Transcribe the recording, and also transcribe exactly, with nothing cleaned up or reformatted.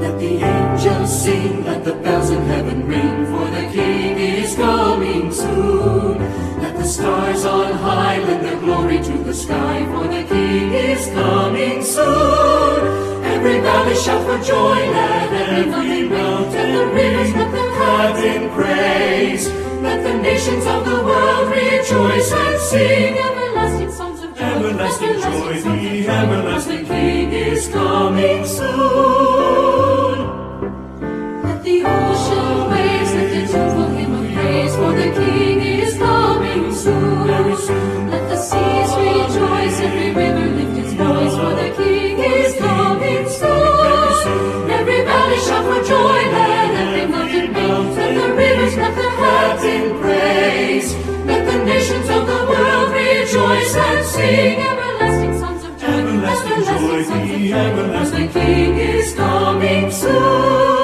Let the angels sing, let the bells in heaven ring, for the King is coming soon. Let the stars on high lend their glory to the sky, for the King is coming soon. Every valley shout for joy, let every mountain the rivers let them clap in praise. Let the nations of the world rejoice and sing everlasting songs of joy. Everlasting joy, the everlasting King is coming soon. Let the ocean waves lift a tuneful hymn of praise, for the King is coming soon. Very soon. Let the seas rejoice, every river lift its voice, for the King is coming soon. Every valley shout for joy, let every mountain melt, let the rivers let their heads in praise. Let the nations of the world rejoice and sing everlasting songs of joy. Everlasting joy, the everlasting King is coming soon.